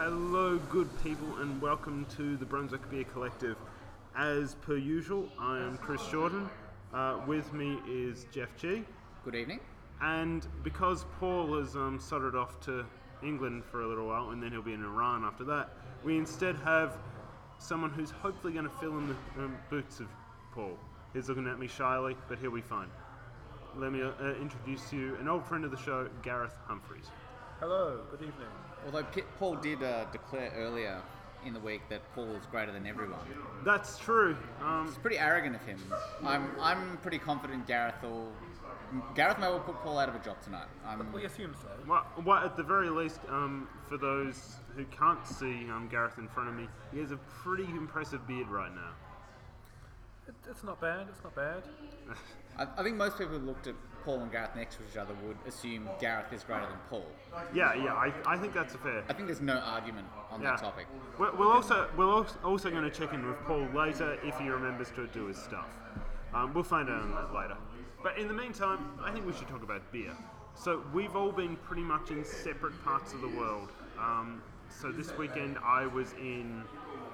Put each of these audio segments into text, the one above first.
Hello, good people, and welcome to the Brunswick Beer Collective. As per usual, I am Chris Jordan. With me is Jeff G. Good evening. And because Paul has sodded off to England for a little while, and then he'll be in Iran after that, we instead have someone who's hopefully going to fill in the boots of Paul. He's looking at me shyly, but he'll be fine. Let me introduce to you an old friend of the show, Gareth Humphreys. Hello, good evening. Although Paul did declare earlier in the week that Paul is greater than everyone. That's true. It's pretty arrogant of him. I'm pretty confident Gareth may well put Paul out of a job tonight. We assume so. Well, at the very least, for those who can't see Gareth in front of me, he has a pretty impressive beard right now. It's not bad, it's not bad. I think most people who looked at Paul and Gareth next to each other would assume Gareth is greater than Paul. Yeah, I think that's fair. I think there's no argument on that topic. We're also going to check in with Paul later if he remembers to do his stuff. We'll find out on that later. But in the meantime, I think we should talk about beer. So we've all been pretty much in separate parts of the world. So this weekend I was in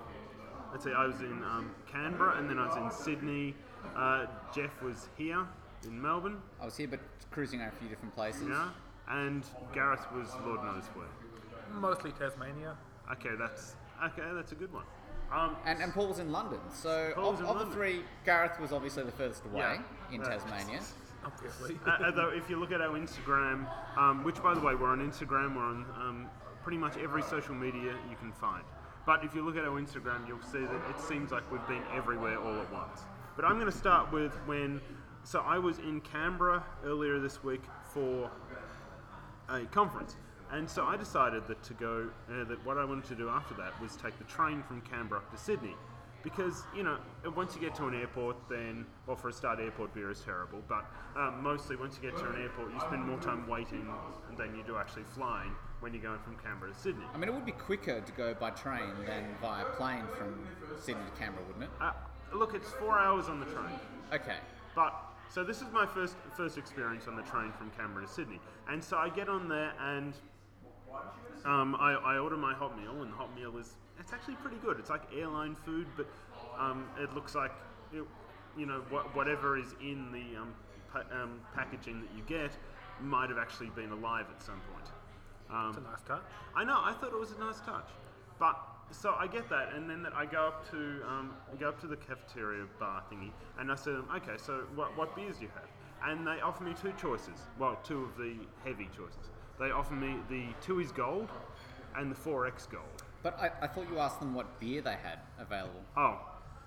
Canberra, and then I was in Sydney. Jeff was here in Melbourne. I was here, but cruising at a few different places. Yeah, and Gareth was Lord knows where. Mostly Tasmania. Okay, that's a good one. And Paul was in London. So of the three, Gareth was obviously the furthest away in Tasmania. Obviously. Although if you look at our Instagram, which by the way we're on Instagram, we're on pretty much every social media you can find. But if you look at our Instagram, you'll see that it seems like we've been everywhere all at once. But I'm going to start with so I was in Canberra earlier this week for a conference. And so I decided that what I wanted to do after that was take the train from Canberra up to Sydney. Because, once you get to an airport, for a start, airport beer is terrible. But mostly once you get to an airport, you spend more time waiting than you do actually flying when you're going from Canberra to Sydney. I mean, it would be quicker to go by train than via plane from Sydney to Canberra, wouldn't it? Look, it's 4 hours on the train. Okay. So this is my first experience on the train from Canberra to Sydney. And so I get on there and I order my hot meal, and the hot meal it's actually pretty good. It's like airline food, but it looks like whatever is in the packaging that you get might have actually been alive at some point. It's a nice touch. I know. I thought it was a nice touch, but so I get that, and then I go up to the cafeteria bar thingy, and I say to them, okay, so what beers do you have? And they offer me two choices. Well, two of the heavy choices. They offer me the Tooheys Gold and the 4X Gold. But I thought you asked them what beer they had available. Oh.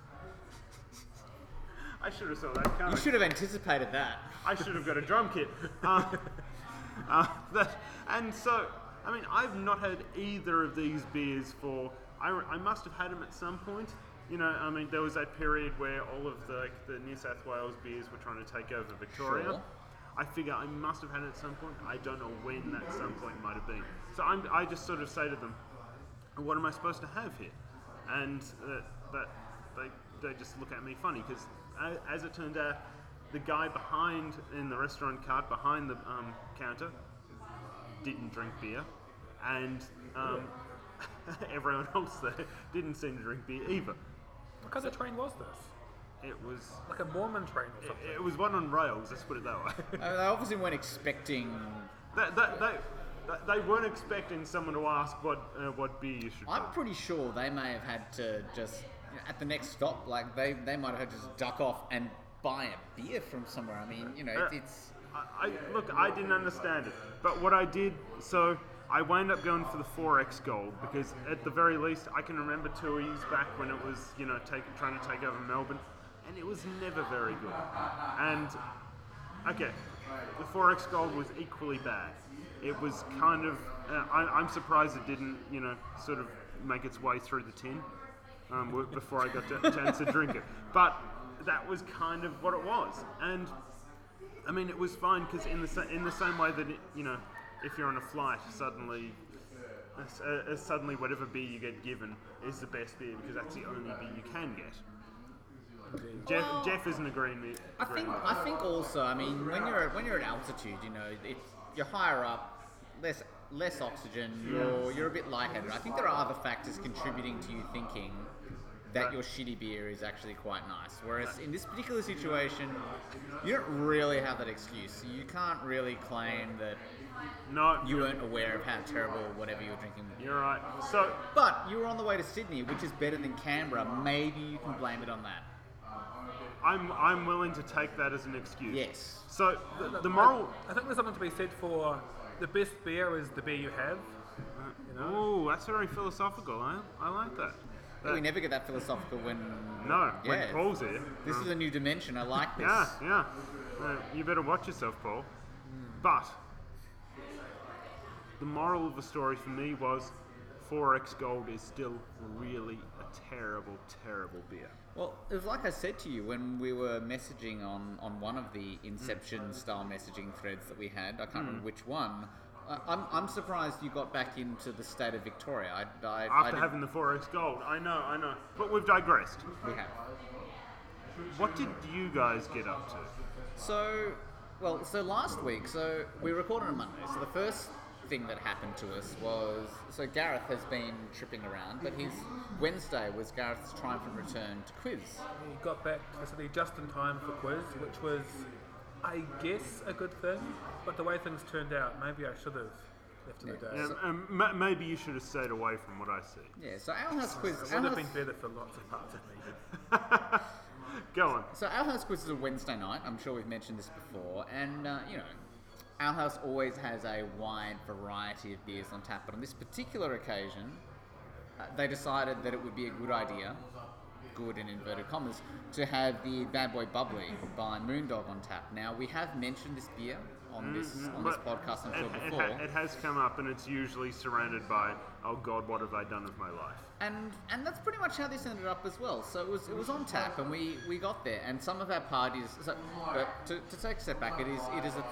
I should have saw that coming. You should have anticipated that. I should have got a drum kit. And so, I mean, I've not had either of these beers I must have had them at some point. There was that period where all of the New South Wales beers were trying to take over Victoria. Sure. I figure I must have had it at some point. I don't know when that some point might have been. So I just sort of say to them, what am I supposed to have here? And they just look at me funny, because as it turned out, the guy in the restaurant cart behind the counter didn't drink beer, and everyone else there didn't seem to drink beer either. What kind of train was this? It was like a Mormon train or something. It was one on rails. Let's put it that way. They obviously weren't expecting. They weren't expecting someone to ask what beer you should buy. I'm pretty sure they may have had to just at the next stop, like they might have had to just duck off and buy a beer from somewhere. I mean, it's. I didn't understand it, but what I did, so I wound up going for the 4X Gold, because at the very least I can remember Tooheys back when it was trying to take over Melbourne, and it was never very good. And okay, the 4X Gold was equally bad. It was kind of I'm surprised it didn't sort of make its way through the tin before I got a chance to drink it. But that was kind of what it was, and I mean, it was fine, because in the same way that if you're on a flight, suddenly whatever beer you get given is the best beer, because that's the only beer you can get. Jeff isn't agreeing with me. I think also, I mean, when you're at altitude, you're higher up, less less oxygen, you're a bit lightheaded. I think there are other factors contributing to you thinking that your shitty beer is actually quite nice. Whereas in this particular situation, you don't really have that excuse. You can't really claim that No, you weren't aware of how terrible whatever you were drinking. you're right. So But you were on the way to Sydney, which is better than Canberra. Maybe you can blame it on that. I'm willing to take that as an excuse. Yes. So the moral. I think there's something to be said for the best beer is the beer you have. Oh, that's very philosophical. I like that. We never get that philosophical when... No, when Yeah. Paul's here. This is a new dimension. I like this. Yeah. You better watch yourself, Paul. But the moral of the story for me was 4X Gold is still really a terrible, terrible beer. Well, it was like I said to you when we were messaging on one of the Inception-style messaging threads that we had. I can't remember which one. I'm surprised you got back into the state of Victoria. I After didn't- having the 4X Gold, I know. But we've digressed. We have. What did you guys get up to? So last week, we recorded on Monday. So the first thing that happened to us was, so Gareth has been tripping around, but his Wednesday was Gareth's triumphant return to quiz. He got back to the city just in time for quiz, which was, I guess, a good thing. But the way things turned out, maybe I should have left in the day. Yeah, maybe you should have stayed away from what I see. Yeah, so our house quiz. It Our would have house, been better for lots of parts of me. Go on. so our house quiz is a Wednesday night. I'm sure we've mentioned this before, and our house always has a wide variety of beers on tap. But on this particular occasion, they decided that it would be a good idea, good in inverted commas, to have the Bad Boy Bubbly by Moondog on tap. Now we have mentioned this beer on this podcast, I'm sure before. It has come up, and it's usually surrounded by, oh God, what have I done with my life? And that's pretty much how this ended up as well. So it was on tap, and we got there. And some of our parties. So, but to take a step back, it is a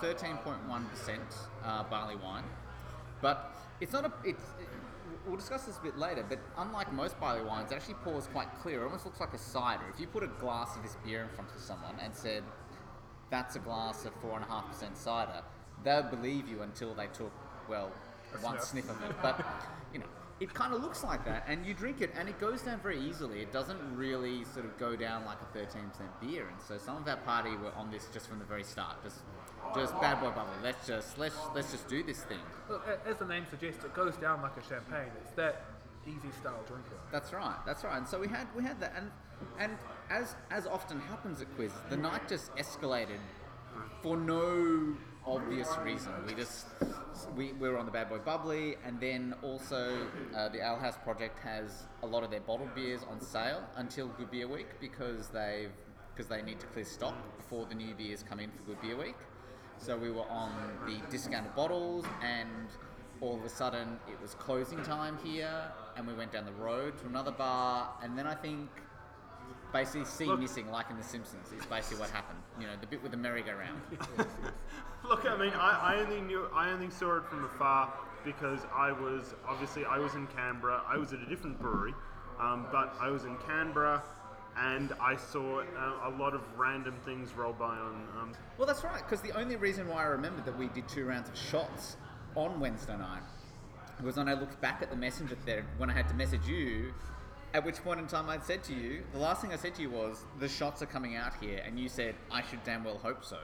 13.1% barley wine, but it's not a. We'll discuss this a bit later. But unlike most barley wines, it actually pours quite clear. It almost looks like a cider. If you put a glass of this beer in front of someone and said, "That's a glass of 4.5% cider," they'll believe you until they took one sniff of it. But it kind of looks like that, and you drink it, and it goes down very easily. It doesn't really sort of go down like a 13% beer. And so some of our party were on this just from the very start. Just Bad Boy Bubble. Let's just do this thing. Look, as the name suggests, it goes down like a champagne. It's that easy style drinker. That's right. And so we had that, and as often happens at quiz, the night just escalated for no obvious reason. We were on the Bad Boy Bubbly, and then also the Ale House Project has a lot of their bottled beers on sale until Good Beer Week because they need to clear stock before the new beers come in for Good Beer Week. So we were on the discounted bottles, and all of a sudden it was closing time here, and we went down the road to another bar, and then I think basically scene missing, like in The Simpsons, is basically what happened. The bit with the merry-go-round. Look, I mean, I only saw it from afar because I was in Canberra. I was at a different brewery, but I was in Canberra, and I saw a lot of random things roll by on. Well, that's right, because the only reason why I remembered that we did 2 rounds of shots on Wednesday night was when I looked back at the messenger there when I had to message you. At which point in time I'd said to you, the last thing I said to you was, the shots are coming out here, and you said, I should damn well hope so.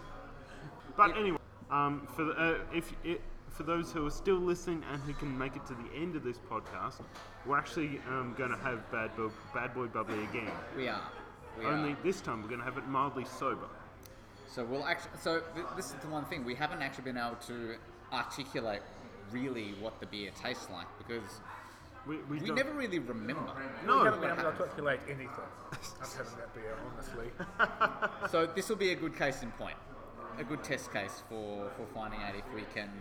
But anyway, for those who are still listening and who can make it to the end of this podcast, we're actually going to have Bad Boy Bubbly again. We are. Only this time we're going to have it mildly sober. So this is the one thing, we haven't actually been able to articulate really what the beer tastes like, because we never really remember. We haven't been able to articulate anything. I'm having that beer, honestly. So this will be a good case in point, a good test case for finding out if we can,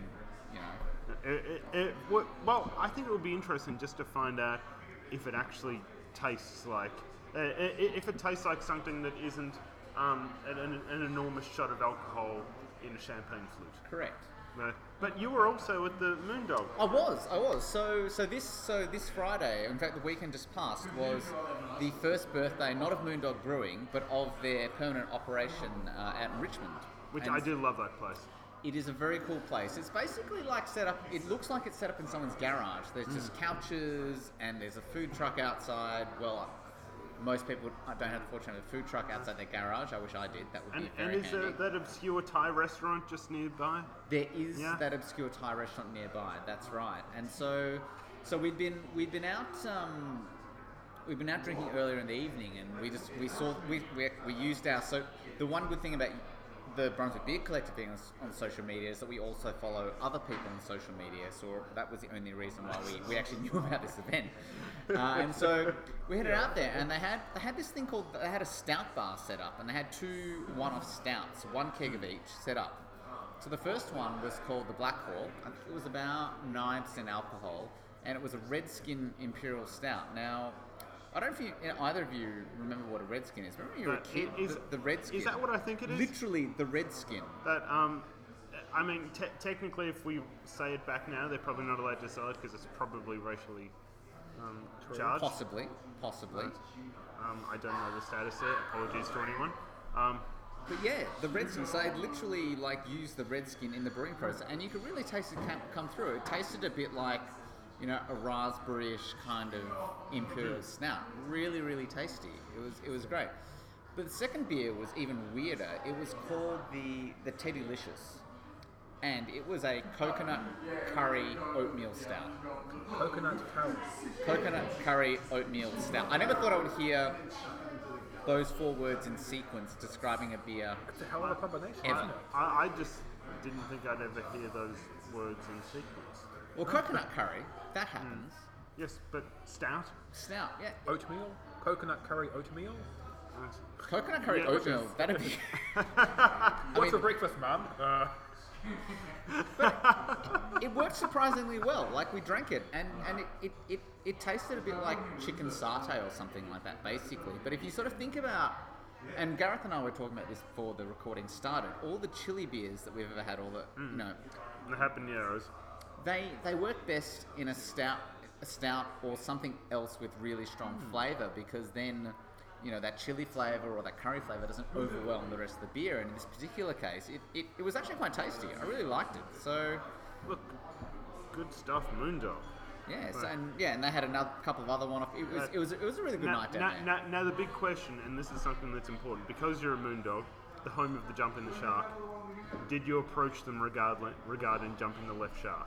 Well, I think it would be interesting just to find out if it actually tastes like, if it tastes like something that isn't an enormous shot of alcohol in a champagne flute. Correct. But you were also at the Moondog. I was. So this Friday, in fact the weekend just passed, was the first birthday, not of Moondog Brewing, but of their permanent operation out in Richmond. Which I do love that place. It is a very cool place. It's basically like set up. It looks like it's set up in someone's garage. There's just couches and there's a food truck outside. Well, most people don't have the fortune of a food truck outside their garage. I wish I did. That would be very And is handy. there that obscure Thai restaurant just nearby? There is Yeah. that obscure Thai restaurant nearby. That's right. And so we'd been out. We've been out drinking earlier in the evening, and we used our. So the one good thing about the Brunswick Beer Collective being on social media is that we also follow other people on social media. So that was the only reason why we actually knew about this event. And so we headed out there, and they had this thing called, they had a stout bar set up, and they had 2 one-off stouts, 1 keg of each set up. So the first one was called the Black Hawk. It was about 9% alcohol, and it was a Redskin Imperial Stout. Now, I don't know if either of you remember what a Redskin is. Remember when you were a kid? The Redskin. Is that what I think it is? Literally the Redskin. That I mean, technically, if we say it back now, they're probably not allowed to sell it because it's probably racially charged. Possibly. I don't know the status there. Apologies to anyone. But yeah, the Redskin. So they'd literally used the Redskin in the brewing process, and you could really taste it come through. It tasted a bit like, a raspberry-ish kind of imperial stout. Really, really tasty. It was great. But the second beer was even weirder. It was called the Teddylicious, and it was a coconut curry oatmeal stout. Coconut curry oatmeal stout. I never thought I would hear those 4 words in sequence describing a beer. It's a hell of a combination, Ever. isn't it? I just didn't think I'd ever hear those words in sequence. Well, coconut curry, that happens. Yes, but stout. Stout, yeah. Oatmeal? Coconut curry oatmeal? Coconut curry Yeah, oatmeal, that'd be... What's for breakfast, Mum? It worked surprisingly well. We drank it, and it tasted a bit like chicken satay or something like that, basically. But if you sort of think about, and Gareth and I were talking about this before the recording started, all the chili beers that we've ever had, all the The habaneros. they work best in a stout or something else with really strong flavour, because then that chili flavour or that curry flavour doesn't overwhelm the rest of the beer. And in this particular case, it was actually quite tasty. I really liked it. So Look, good stuff, Moondog. yeah, and they had another couple of other one-off. It was a really good night down there. Now the big question, and this is something that's important, because you're a Moondog, the home of the Jumping the Shark, did you approach them regarding jumping the left shark?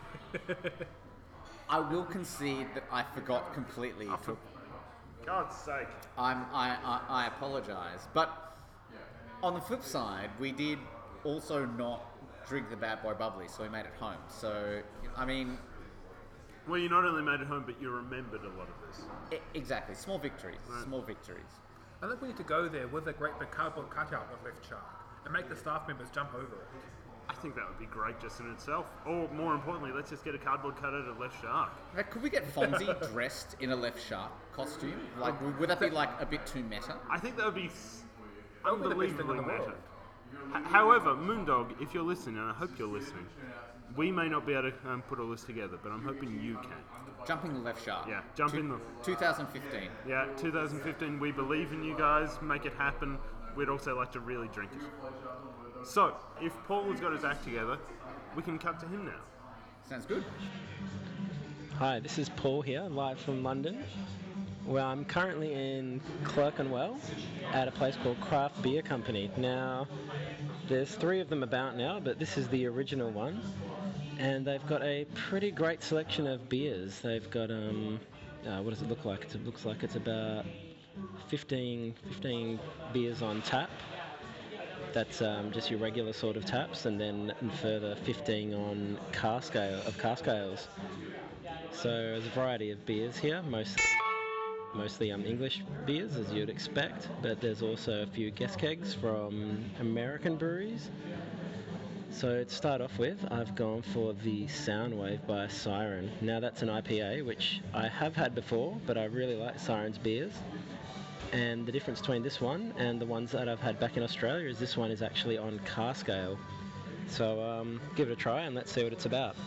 I will concede that I forgot completely. For God's sake. I apologise. But on the flip side, we did also not drink the Bad Boy Bubbly, so we made it home. So, I mean... Well, you not only made it home, but you remembered a lot of this. Exactly. Small victories. Right. Small victories. I think we need to go there with a great big cardboard cutout of Left Shark and make the staff members jump over it. I think that would be great just in itself. Or, more importantly, let's just get a cardboard cutout of Left Shark. Could we get Fonzie dressed in a Left Shark costume? Would that be a bit too meta? I think that would be That would be the best thing in unbelievably the meta. world. However, Moondog, if you're listening, and I hope you're listening, we may not be able to put all this together, but I'm hoping you can. Jumping the Left Shark. Yeah, jump in the... 2015. Yeah, 2015, we believe in you guys, make it happen. We'd also like to really drink it. So, if Paul has got his act together, we can cut to him now. Sounds good. Hi, this is Paul here, live from London. Well, I'm currently in Clerkenwell at a place called Craft Beer Company. Now, there's 3 of them about now, but this is the original one. And they've got a pretty great selection of beers. They've got, what does it look like? It looks like it's about 15 beers on tap. That's just your regular sort of taps, and then further 15 on cask ales. So there's a variety of beers here, mostly English beers, as you'd expect, but there's also a few guest kegs from American breweries. So to start off with, I've gone for the Soundwave by Siren. Now that's an IPA, which I have had before, but I really like Siren's beers. And the difference between this one and the ones that I've had back in Australia is this one is actually on cask ale. So give it a try and let's see what it's about.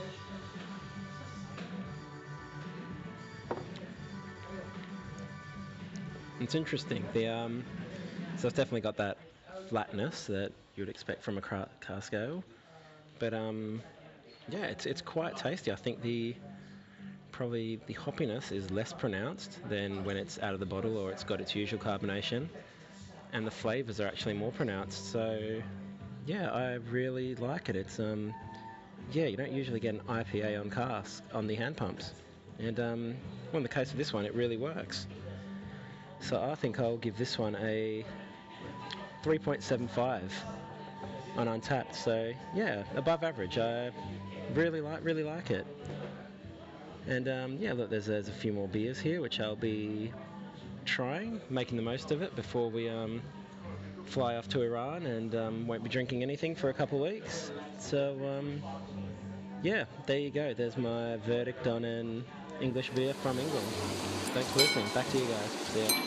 It's interesting. So it's definitely got that flatness that you would expect from a cask ale. But yeah, it's quite tasty. I think probably the hoppiness is less pronounced than when it's out of the bottle or it's got its usual carbonation, and the flavours are actually more pronounced. So yeah, I really like it. It's yeah, you don't usually get an IPA on cask on the hand pumps, and well, in the case of this one, it really works. So I think I'll give this one a 3.75 on Untapped. So yeah, above average. I really like it. And yeah, look, there's a few more beers here which I'll be trying, making the most of it before we fly off to Iran, and won't be drinking anything for a couple of weeks. So yeah, there you go. There's my verdict on an English beer from England. Thanks for listening. Back to you guys. See ya.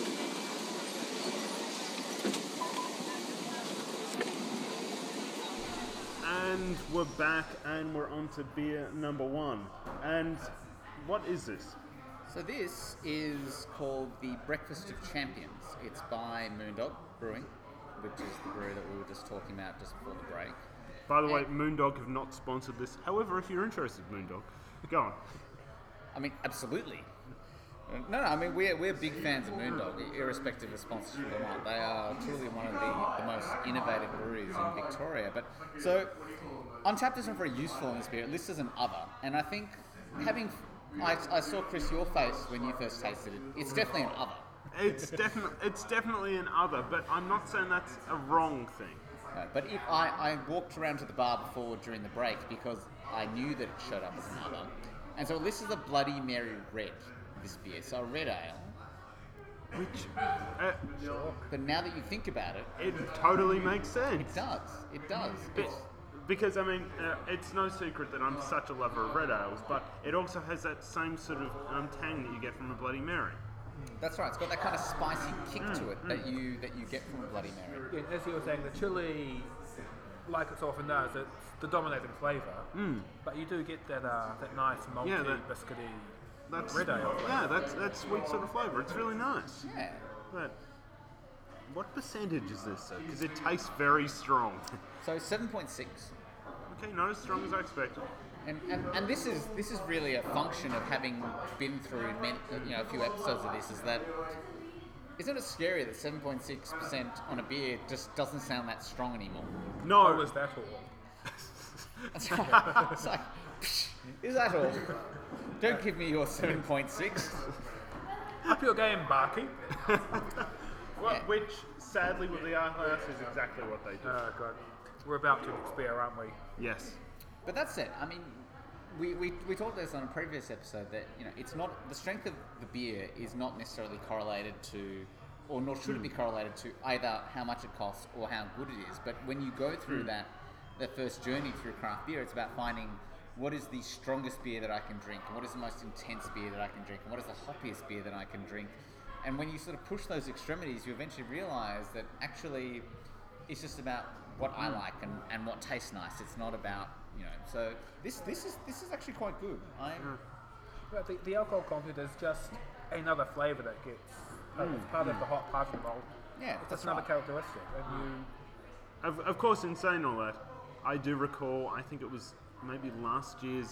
And we're back, and we're on to beer number 1. And what is this? So this is called the Breakfast of Champions. It's by Moondog Brewing, which is the brewery that we were just talking about just before the break. By the way, Moondog have not sponsored this. However, if you're interested, Moondog, go on. I mean, absolutely. No, I mean, we're big fans of Moondog, irrespective of sponsorship or not. They are truly one of the most innovative breweries in Victoria. But so, Untapped isn't very useful in this beer. It lists as an other, and I think I saw, Chris, your face when you first tasted it. It's definitely an other. It's definitely an other, but I'm not saying that's a wrong thing. No, but if I walked around to the bar before during the break because I knew that it showed up as an other, and so this is a Bloody Mary Red. This beer, so a red ale. Which, But now that you think about it, it totally makes sense. it does. It does. Because, I mean, it's no secret that I'm such a lover of red ales, but it also has that same sort of tang that you get from a Bloody Mary. That's right. It's got that kind of spicy kick to it that you get from a Bloody Mary. Yeah, as you were saying, the chili, like it so often does, it's the dominating flavour. But you do get that nice malty, biscuity red ale. Yeah, that's sweet sort of flavour. It's really nice. Yeah. But what percentage is this, though? Because it tastes very strong. So 7.6. Okay, not as strong as I expected. And this is really a function of having been through a few episodes of this. Is that isn't it scary that 7.6% on a beer just doesn't sound that strong anymore? No. How was that all? That's right. It's like, is that all? Don't give me your 7.6. Up your game, Barky. Which, sadly, with the Ale House is exactly what they do. Oh, God. We're about to expire, aren't we? Yes. But that's it. I mean, we talked this on a previous episode that it's not the strength of the beer is not necessarily correlated to, or nor should it be correlated to either how much it costs or how good it is. But when you go through that first journey through craft beer, it's about finding what is the strongest beer that I can drink, and what is the most intense beer that I can drink, and what is the hoppiest beer that I can drink. And when you sort of push those extremities, you eventually realise that actually it's just about what I like and what tastes nice. It's not about So this is actually quite good. But the alcohol content is just another flavour that gets it's part of the hot part of the malt. Yeah, that's another characteristic. And Of course, in saying all that, I do recall, I think it was maybe last year's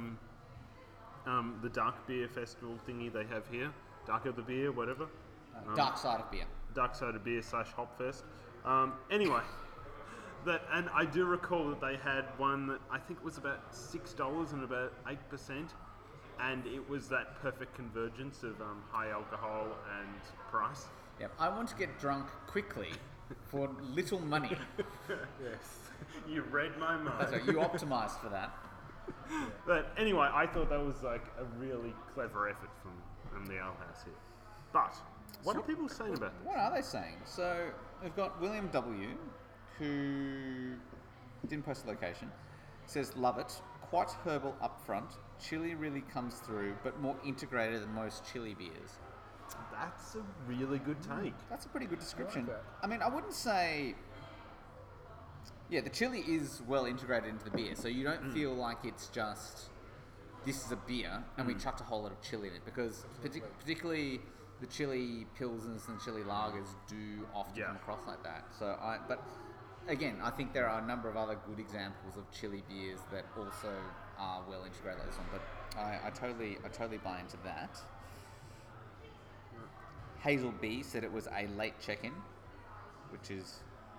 the Dark Beer Festival thingy they have here. Dark of the Beer, whatever. Dark Side of Beer. Dark Side of Beer / Hopfest. Anyway, and I do recall that they had one that I think was about $6 and about 8%, and it was that perfect convergence of high alcohol and price. Yep. I want to get drunk quickly for little money. Yes, you read my mind. That's right. You optimised for that. But anyway, I thought that was like a really clever effort from the Ale House here. But what are people saying about this? What are they saying? So we've got William W, who didn't post the location, says love it, quite herbal up front, chili really comes through, but more integrated than most chili beers. That's a really good take. That's a pretty good description. I like that. I mean, I wouldn't say... Yeah, the chili is well integrated into the beer, so you don't feel like it's just, this is a beer, and we chucked a whole lot of chili in it, because particularly the chili pilsners and chili lagers do often come across like that. So, but again, I think there are a number of other good examples of chili beers that also are well integrated with this one, but I totally buy into that. Hazel B said it was a late check-in, which is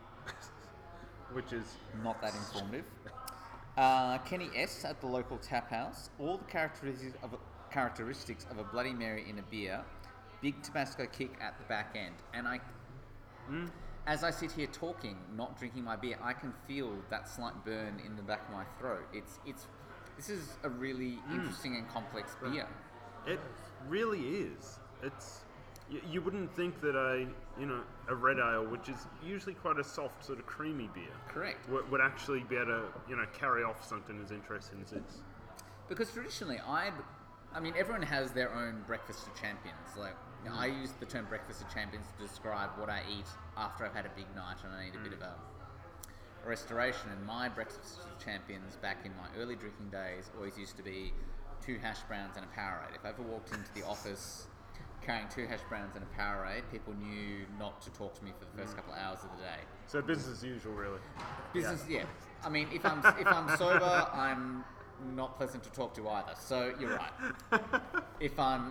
not that informative. Kenny S at the local tap house. All the characteristics of a Bloody Mary in a beer. Big Tabasco kick at the back end, and as I sit here talking, not drinking my beer, I can feel that slight burn in the back of my throat. This is a really interesting and complex beer. It really is. It's you wouldn't think that a red ale, which is usually quite a soft sort of creamy beer, correct, would actually be able to carry off something as interesting as this. Because traditionally, I mean, everyone has their own breakfast of champions. Like I use the term breakfast of champions to describe what I eat after I've had a big night and I need a bit of a restoration. And my breakfast of champions back in my early drinking days always used to be 2 hash browns and a Powerade. If I ever walked into the office carrying 2 hash browns and a Powerade, people knew not to talk to me for the first couple of hours of the day. So business as usual, really. Business, yeah. I mean, if I'm sober, I'm not pleasant to talk to either. So you're right. If I'm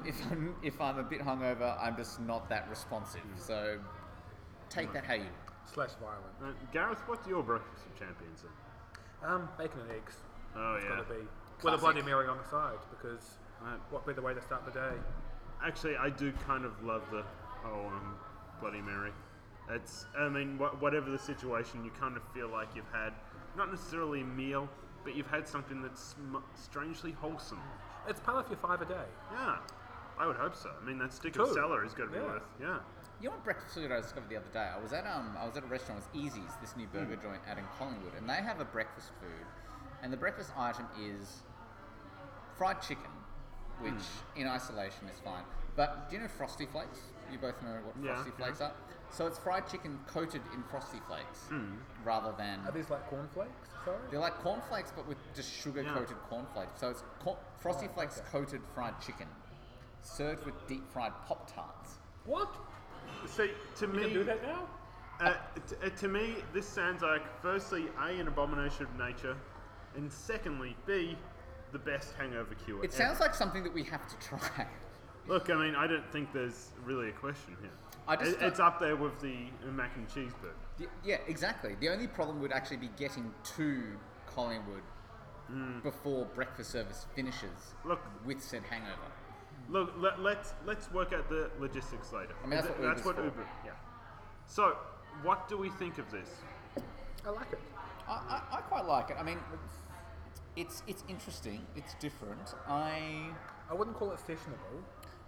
a bit hungover, I'm just not that responsive. So take that how you / violent. Gareth, what's your breakfast of champions then? Bacon and eggs. Oh, it's yeah. Got to be Classic. with a Bloody Mary on the side, because what better way to start the day? Actually, I do kind of love the whole Bloody Mary. It's, I mean, whatever the situation, you kind of feel like you've had, not necessarily a meal, but you've had something that's strangely wholesome. It's part of your 5 a day. Yeah, I would hope so. I mean, that stick of celery has got to be worth, yeah. You know what breakfast food I discovered the other day? I was at a restaurant, it was Easy's, this new burger joint out in Collingwood, and they have a breakfast food, and the breakfast item is fried chicken, which in isolation is fine. But do you know Frosty Flakes? You both know what Frosty Flakes are? So it's fried chicken coated in Frosty Flakes rather than... Are these like cornflakes? Sorry? They're like cornflakes but with just sugar-coated cornflakes. So it's Frosty Flakes coated fried chicken served with deep-fried Pop-Tarts. What? See, to me... You can do that now? To me, this sounds like, firstly, A, an abomination of nature, and secondly, B, the best hangover cure. It sounds like something that we have to try. Look, I mean, I don't think there's really a question here. It's up there with the mac and cheese bit. Yeah, exactly. The only problem would actually be getting to Collingwood before breakfast service finishes. Look, with said hangover. Look, let's work out the logistics later. I mean, that's what Uber. Yeah. So, what do we think of this? I like it. I quite like it. I mean, it's interesting. It's different. I wouldn't call it fashionable.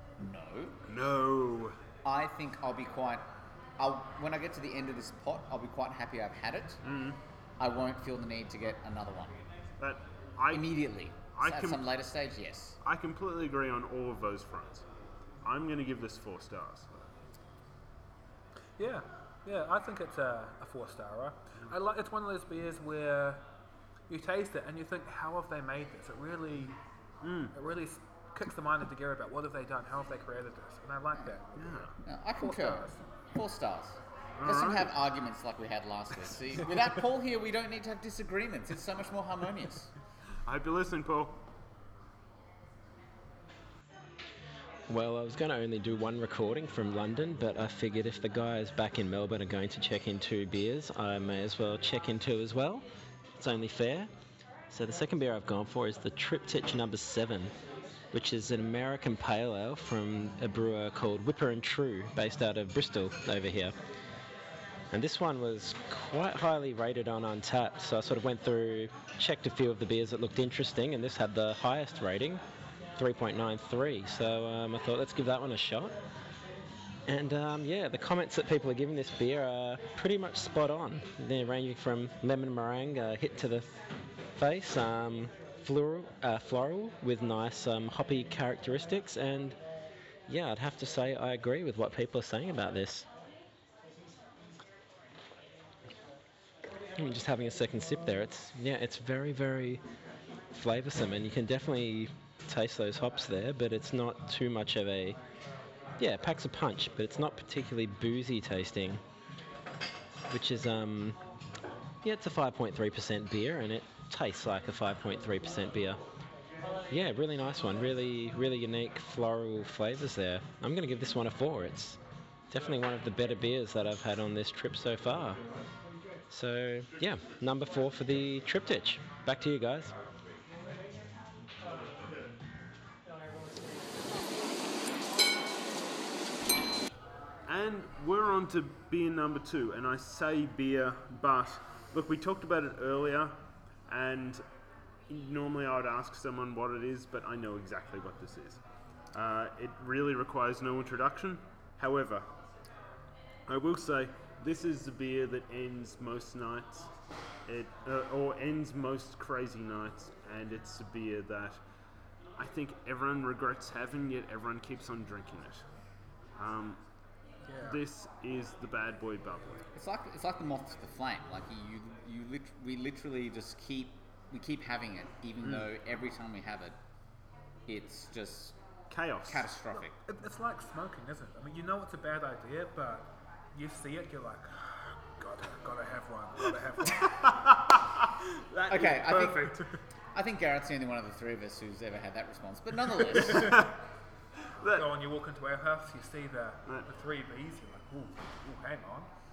No. I think I'll be quite... when I get to the end of this pot, I'll be quite happy I've had it. I won't feel the need to get another one. Immediately. At some later stage, yes. I completely agree on all of those fronts. I'm going to give this 4 stars. Yeah, I think it's a 4-starer. It's one of those beers where you taste it and you think, how have they made this? It really kicks the mind into gear about what have they done, how have they created this, and I like that. Yeah, I concur. 4 stars. Let's not have arguments like we had last week. See, without Paul here, we don't need to have disagreements. It's so much more harmonious. I hope you're listening, Paul. Well, I was going to only do one recording from London, but I figured if the guys back in Melbourne are going to check in 2 beers, I may as well check in 2 as well. It's only fair. So the second beer I've gone for is the Triptych No. 7, which is an American pale ale from a brewer called Whipper and True, based out of Bristol over here. And this one was quite highly rated on Untappd, so I sort of went through, checked a few of the beers that looked interesting, and this had the highest rating, 3.93. So I thought, let's give that one a shot. And the comments that people are giving this beer are pretty much spot on. They're ranging from lemon meringue, hit to the face, floral with nice hoppy characteristics, and yeah, I'd have to say I agree with what people are saying about this. I'm just having a second sip there. It's very, very flavoursome, and you can definitely taste those hops there, but it's not too much of it packs a punch, but it's not particularly boozy tasting, which is Yeah, it's a 5.3% beer, and it tastes like a 5.3% beer. Yeah, really nice one. Really, really unique floral flavours there. I'm going to give this one a 4. It's definitely one of the better beers that I've had on this trip so far. So, yeah, number 4 for the Triptych. Back to you guys. And we're on to beer number 2, and I say beer, but look, we talked about it earlier, and normally I would ask someone what it is, but I know exactly what this is. It really requires no introduction. However, I will say this is the beer that ends most nights, or ends most crazy nights, and it's a beer that I think everyone regrets having, yet everyone keeps on drinking it. This is the Bad Boy Bubbly. It's like the moth to the flame. Like we literally just keep having it, even though every time we have it, it's just Chaos. catastrophic. It's like smoking, isn't it? I mean, you know it's a bad idea, but you see it, you're like, gotta have one, gotta have one. That Okay, is perfect. I think Garrett's the only one of the three of us who's ever had that response. But nonetheless, Go and you walk into our house, you see the 3 Bs, you're like, ooh, hang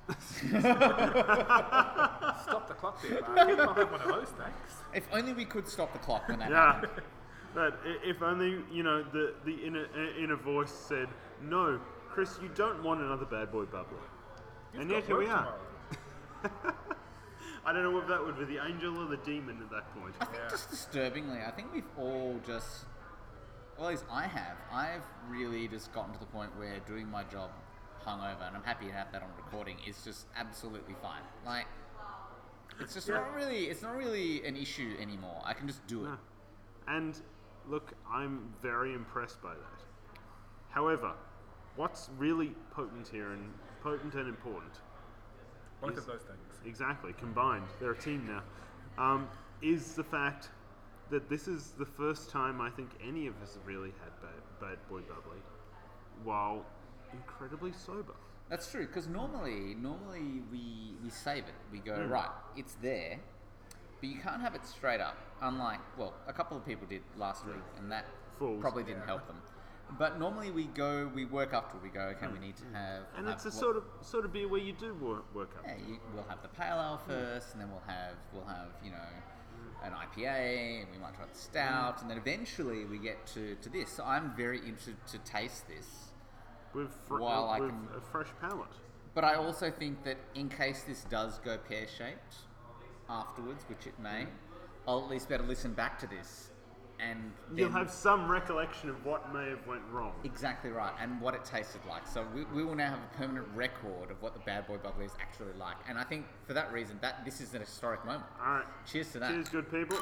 on. Stop the clock there, Mark. You can't have one of those, thanks. if only we could stop the clock when that Yeah. happened. But if only, the inner voice said, no, Chris, you don't want another Bad Boy Bubbly. You've And got yet here we work are. tomorrow. I don't know if that would be the angel or the demon at that point. I think just disturbingly, I think we've all just, well, at least I've really just gotten to the point where doing my job hungover, and I'm happy to have that on recording, is just absolutely fine. Like, it's just not really an issue anymore. I can just do it. No. And look, I'm very impressed by that. However, what's really potent here and important Both is- of those things. exactly combined, they're a team now, is the fact that this is the first time I think any of us have really had Bad Boy Bubbly while incredibly sober. That's true, because normally we save it. We go, right, it's there, but you can't have it straight up. Unlike, well, a couple of people did last week, and that Fools. probably didn't help them. But normally we work up to it. We go, okay, we need to have... And have it's a what- sort of beer where you do work up. Yeah, we'll have the pale ale first, and then we'll have an IPA, and we might try the stout, and then eventually we get to this. So I'm very interested to taste this. With While I with can- a fresh palate. But I also think that in case this does go pear-shaped afterwards, which it may, I'll at least better listen back to this, and You'll then- have some recollection of what may have went wrong. exactly right, and what it tasted like. So we will now have a permanent record of what the Bad Boy Bubbly is actually like, and I think for that reason that this is an historic moment. All right. Cheers to that. Cheers, good people.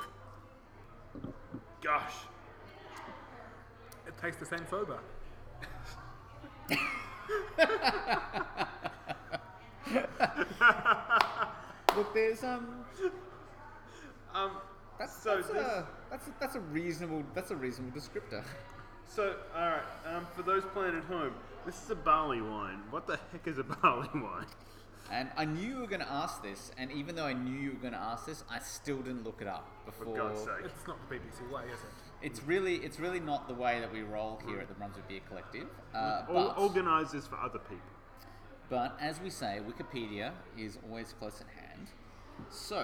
Gosh. It tastes the same sober. Look, there's that's a reasonable descriptor. So, all right. For those playing at home, this is a barley wine. What the heck is a barley wine? And I knew you were going to ask this, and even though I knew you were going to ask this, I still didn't look it up before. For God's sake. It's not the BBC way, is it? It's really not the way that we roll here at the Brunswick Beer Collective. But Organise this for other people. But as we say, Wikipedia is always close at hand. So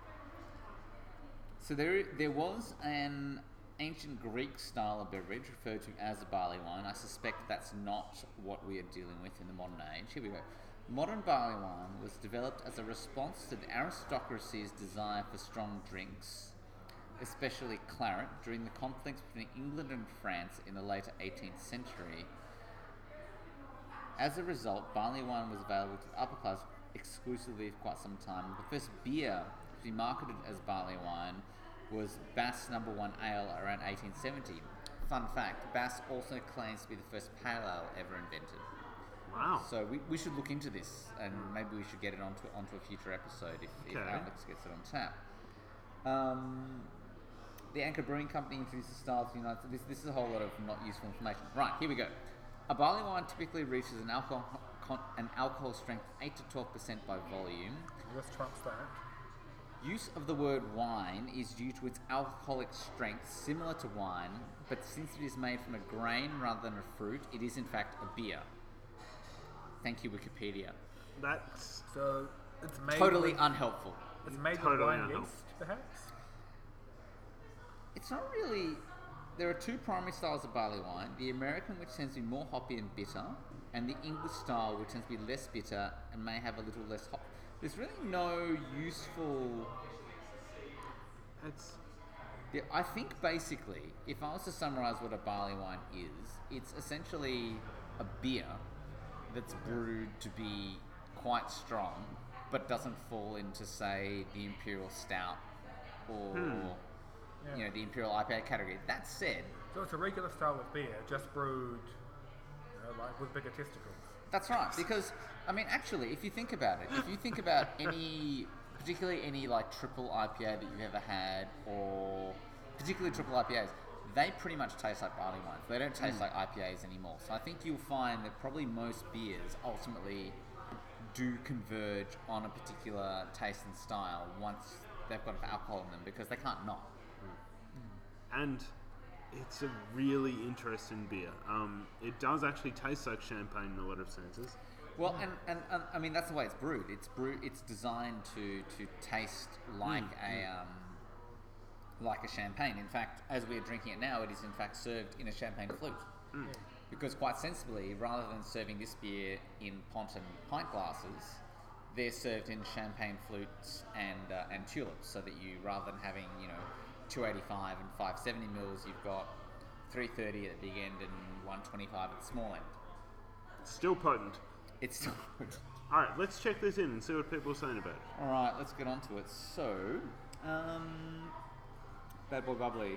there was an ancient Greek style of beverage referred to as a barley wine. I suspect that's not what we are dealing with in the modern age. Here we go. Modern barley wine was developed as a response to the aristocracy's desire for strong drinks, especially claret, during the conflicts between England and France in the later 18th century. As a result, barley wine was available to the upper class exclusively for quite some time. The first beer to be marketed as barley wine was Bass No. 1 Ale around 1870. Fun fact, Bass also claims to be the first pale ale ever invented. Wow. So we should look into this, and maybe we should get it onto a future episode if Okay. Alex gets it on tap. The Anchor Brewing Company introduced the style to the United States. This is a whole lot of not useful information. Right, here we go. A barley wine typically reaches an alcohol strength of 8 to 12% by volume. This trumps that. Use of the word wine is due to its alcoholic strength similar to wine, but since it is made from a grain rather than a fruit, it is in fact a beer. Thank you, Wikipedia. That's So it's made Totally with, unhelpful. it's made totally with wine unhelpful. yeast, perhaps. It's not really. There are two primary styles of barley wine: the American, which tends to be more hoppy and bitter, and the English style, which tends to be less bitter and may have a little less hop. There's really no useful. it's Yeah, I think basically, if I was to summarize what a barley wine is, it's essentially a beer that's brewed to be quite strong, but doesn't fall into, say, the Imperial Stout or Yeah. the Imperial IPA category. That said, So it's a regular style of beer, just brewed, like with bigger testicles. that's right. Because I mean, actually, if you think about it, if you think about particularly any like triple IPA that you've ever had, or particularly triple IPAs, they pretty much taste like barley wines. They don't taste like IPAs anymore. So I think you'll find that probably most beers ultimately do converge on a particular taste and style once they've got alcohol in them, because they can't not. and it's a really interesting beer. It does actually taste like champagne in a lot of senses. Well, and I mean that's the way it's brewed. It's designed to taste like like a champagne. In fact, as we are drinking it now, it is in fact served in a champagne flute. Because quite sensibly, rather than serving this beer in pont and pint glasses, they're served in champagne flutes and tulips, so that you, rather than having 285 and 570 mils, you've got 330 at the big end and 125 at the small end. Still potent. It's still All right, let's check this in and see what people are saying about it. All right, let's get on to it. So, Bad Boy Bubbly.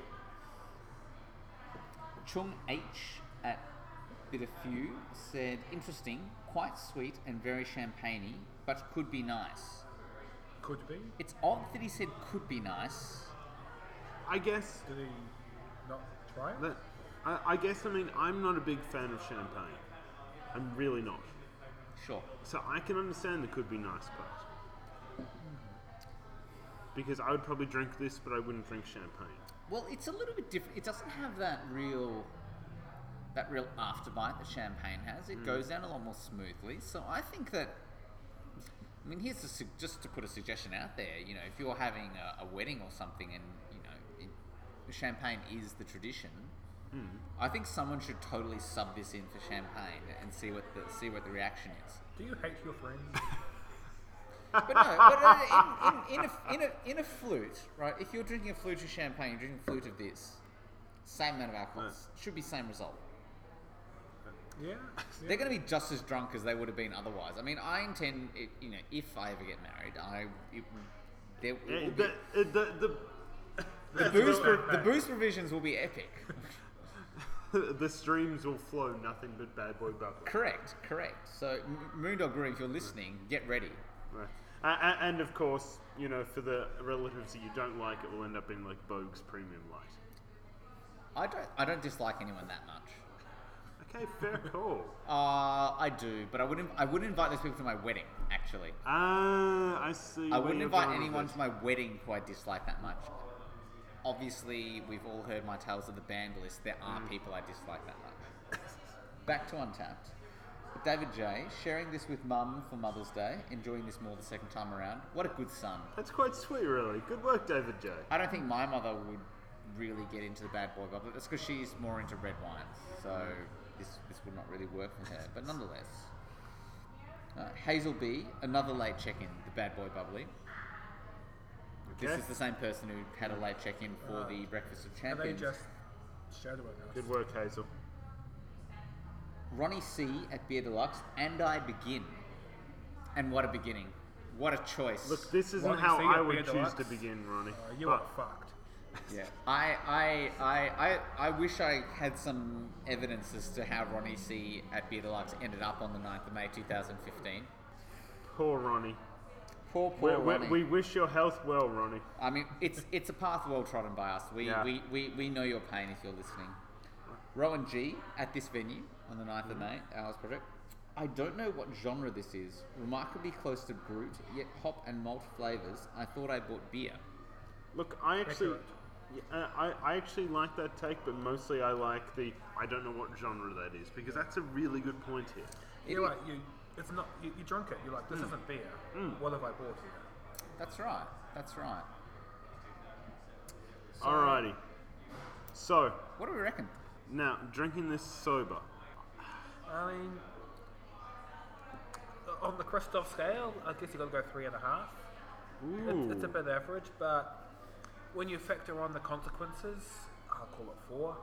Chung H at Bitterfew said, interesting, quite sweet and very champagne-y, but could be nice. Could be. It's odd that he said could be nice. I guess Did he not try it? that. I guess. I mean, I'm not a big fan of champagne. I'm really not. Sure. So I can understand the could be nice part. Because I would probably drink this, but I wouldn't drink champagne. Well, it's a little bit different. It doesn't have that real afterbite that champagne has. It goes down a lot more smoothly. So I think that. I mean, here's just to put a suggestion out there. If you're having a wedding or something, and champagne is the tradition, I think someone should totally sub this in for champagne and see what the reaction is. Do you hate your friends? But no, in a flute, right? If you're drinking a flute of champagne, you're drinking a flute of this, same amount of alcohol, should be same result. Yeah. They're going to be just as drunk as they would have been otherwise. I mean, I intend, if I ever get married, the booze provisions will be epic. The streams will flow nothing but Bad Boy Bubbly. Correct. So, Moondog Brew, if you're listening, get ready. Right. And of course, for the relatives that you don't like, it will end up being like Bogue's Premium Light. I don't dislike anyone that much. Okay, fair call. I do, but I wouldn't invite those people to my wedding. Actually, I see. I wouldn't invite anyone to my wedding who I dislike that much. Obviously, we've all heard my tales of the banned list. There are people I dislike that much. Back to Untapped. David J, sharing this with Mum for Mother's Day, enjoying this more the second time around. What a good son. That's quite sweet, really. Good work, David J. I don't think my mother would really get into the Bad Boy Bubbly. That's because she's more into red wines. So this would not really work for her. But nonetheless. Hazel B, another late check-in, the Bad Boy Bubbly. Okay. This is the same person who had a late check-in for the Breakfast of Are they Champions. just shadowing us? Good work, Hazel. Ronnie C at Beer Deluxe, and I begin. And what a beginning. What a choice. Look, this isn't Ronnie how C I at would Beer choose Deluxe? to begin, Ronnie. You are fucked. Yeah. I wish I had some evidence as to how Ronnie C at Beer Deluxe ended up on the 9th of May 2015. Poor Ronnie. Poor Ronnie. We wish your health well, Ronnie. I mean, it's a path well trodden by us. We know your pain if you're listening. Rowan G at this venue on the 9th of May, Hours Project. I don't know what genre this is. Remarkably close to brut, yet hop and malt flavors. I thought I bought beer. Look, I actually, Accurate. I actually like that take, but mostly I like the I don't know what genre that is because that's a really good point here. You're right. It's not. You drunk it. You're like, this isn't beer. What have I bought here? That's right. That's right. So, Alrighty. So what do we reckon? now drinking this sober. I mean, on the Christoph scale, I guess you got to go 3.5. Ooh. It's a bit average, but when you factor on the consequences, I'll call it 4.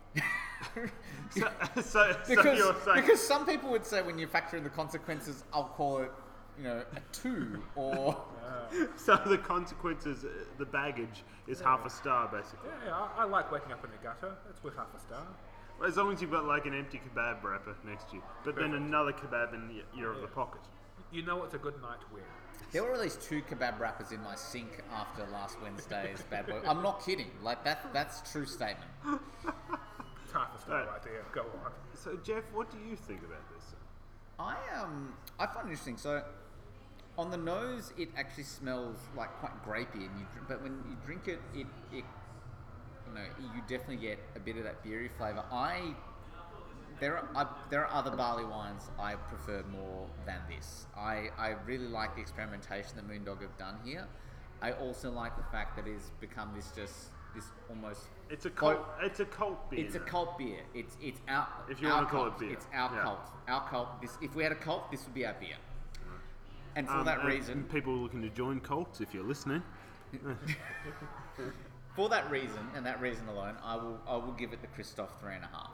So you're saying Because some people would say when you factor in the consequences, I'll call it, a 2 or. so the consequences, the baggage is half a star basically. Yeah, I like waking up in the gutter. It's worth half a star. As long as you've got like an empty kebab wrapper next to you, but then Perfect. another kebab in your other pocket. You know it's a good night wear. There were at least 2 kebab wrappers in my sink after last Wednesday's bad boy. I'm not kidding. Like that's a true statement. It's half a star Right. right there. Go on. So Jeff, what do you think about this? I find it interesting. So on the nose, it actually smells like quite grapey, but when you drink it, you definitely get a bit of that beery flavour. There are other barley wines I prefer more than this. I really like the experimentation that Moondog have done here. I also like the fact that it's become this almost. It's a cult. It's a cult beer. It's a now. cult beer. It's our. If you our wanna call it cult. beer. It's our Yeah. cult. Our cult. If we had a cult, this would be our beer. And for that and reason, people looking to join cults, if you're listening. for that reason and that reason alone, I will give it the Christoph 3.5.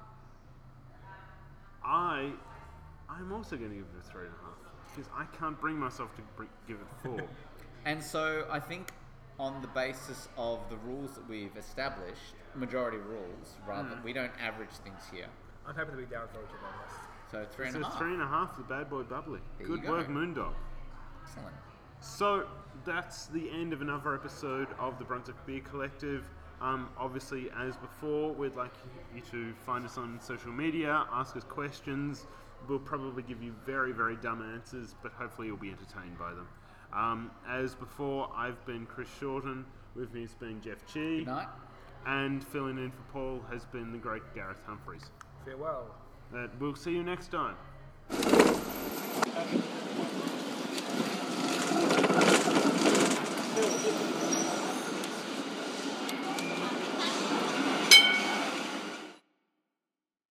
I'm also going to give it a 3.5 because I can't bring myself to give it 4. And so I think on the basis of the rules that we've established, majority rules, rather, we don't average things here. I'm happy to be down for each of them. So So 3.5. 3.5, the bad boy bubbly. There you Good go. work, Moondog. Excellent. So that's the end of another episode of the Brunswick Beer Collective. Obviously, as before, we'd like you to find us on social media, ask us questions. We'll probably give you very, very dumb answers, but hopefully you'll be entertained by them. As before, I've been Chris Shorten. With me has been Jeff Chi. Good night. And filling in for Paul has been the great Gareth Humphreys. Farewell. We'll see you next time.